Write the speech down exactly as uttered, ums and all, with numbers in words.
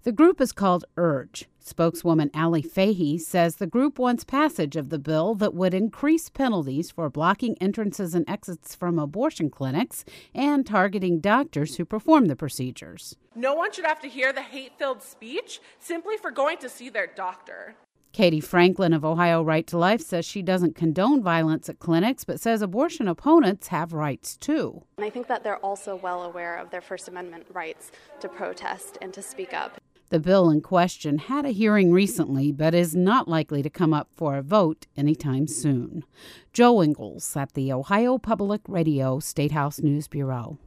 The group is called URGE. Spokeswoman Allie Fahey says the group wants passage of the bill that would increase penalties for blocking entrances and exits from abortion clinics and targeting doctors who perform the procedures. No one should have to hear the hate-filled speech simply for going to see their doctor. Katie Franklin of Ohio Right to Life says she doesn't condone violence at clinics, but says abortion opponents have rights too. And I think that they're also well aware of their First Amendment rights to protest and to speak up. The bill in question had a hearing recently, but is not likely to come up for a vote anytime soon. Joe Ingles at the Ohio Public Radio State House News Bureau.